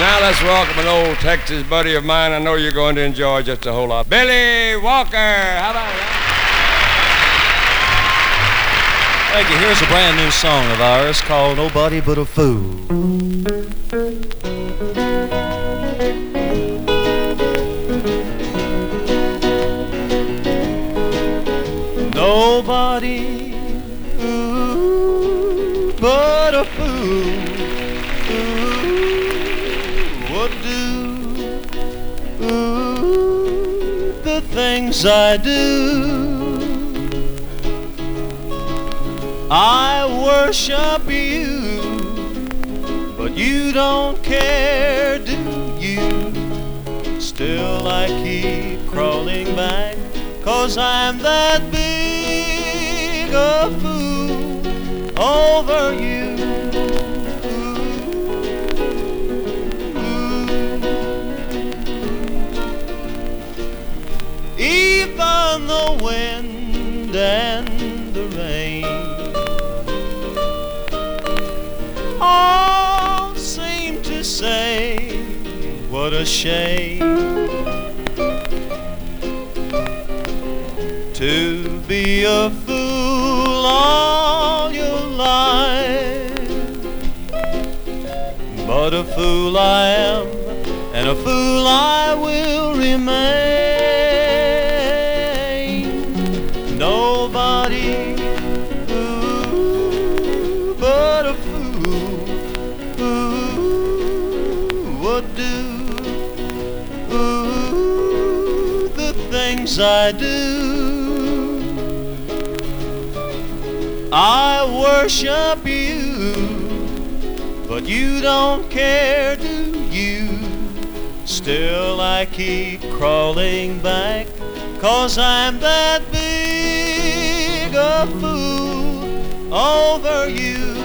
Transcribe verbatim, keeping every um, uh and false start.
Now let's welcome an old Texas buddy of mine. I know you're going to enjoy just a whole lot. Billy Walker. How about that? Thank you. Here's a brand new song of ours called Nobody But a Fool. Nobody ooh, but a fool ooh, would do ooh, the things I do. I worship you, but you don't care, do you? Still I keep crawling back, 'cause I'm that big a fool over you. Even the wind and the rain all seem to say, what a shame to be a fool all your life. But a fool I am, and a fool I will remain. Nobody ooh, but a fool ooh, would do ooh, the things I do. I worship you, but you don't care, do you? Still I keep crawling back, 'cause I'm that big a fool over you.